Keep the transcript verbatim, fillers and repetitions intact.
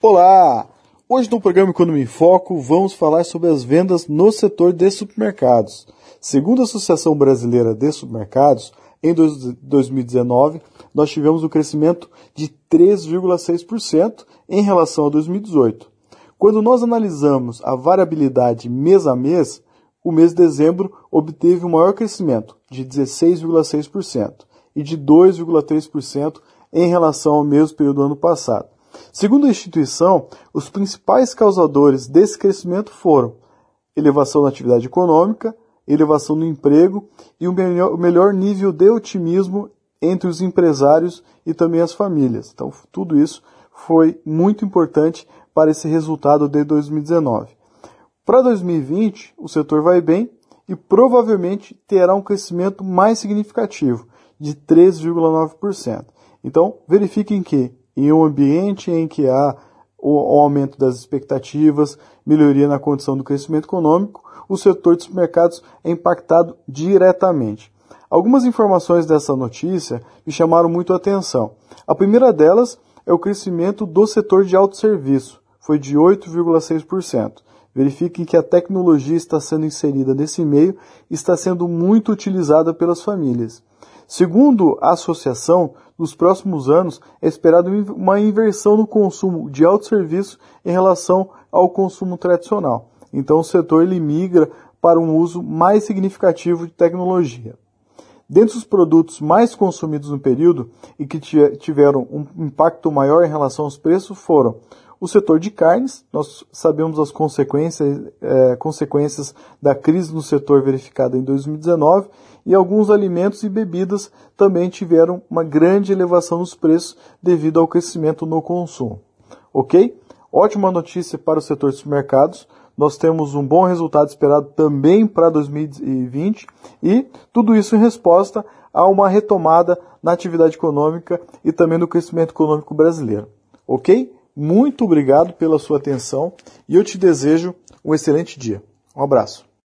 Olá! Hoje no programa Economia em Foco vamos falar sobre as vendas no setor de supermercados. Segundo a Associação Brasileira de Supermercados, em dois mil e dezenove nós tivemos um crescimento de três vírgula seis por cento em relação a dois mil e dezoito. Quando nós analisamos a variabilidade mês a mês, o mês de dezembro obteve um maior crescimento de dezesseis vírgula seis por cento e de dois vírgula três por cento em relação ao mesmo período do ano passado. Segundo a instituição, os principais causadores desse crescimento foram elevação na atividade econômica, elevação no emprego e o melhor, o melhor nível de otimismo entre os empresários e também as famílias. Então, tudo isso foi muito importante para esse resultado de dois mil e dezenove. Para dois mil e vinte, o setor vai bem e provavelmente terá um crescimento mais significativo, de três vírgula nove por cento. Então, verifiquem que em um ambiente em que há o aumento das expectativas, melhoria na condição do crescimento econômico, o setor de supermercados é impactado diretamente. Algumas informações dessa notícia me chamaram muito a atenção. A primeira delas é o crescimento do setor de autosserviço, foi de oito vírgula seis por cento. Verifiquem que a tecnologia está sendo inserida nesse meio e está sendo muito utilizada pelas famílias. Segundo a associação, nos próximos anos é esperado uma inversão no consumo de autosserviço em relação ao consumo tradicional. Então o setor ele migra para um uso mais significativo de tecnologia. Dentre os produtos mais consumidos no período e que tiveram um impacto maior em relação aos preços foram o setor de carnes. Nós sabemos as consequências, é, consequências da crise no setor verificada em dois mil e dezenove, e alguns alimentos e bebidas também tiveram uma grande elevação nos preços devido ao crescimento no consumo. Ok? Ótima notícia para o setor de supermercados. Nós temos um bom resultado esperado também para dois mil e vinte e tudo isso em resposta a uma retomada na atividade econômica e também no crescimento econômico brasileiro. Ok? Muito obrigado pela sua atenção e eu te desejo um excelente dia. Um abraço.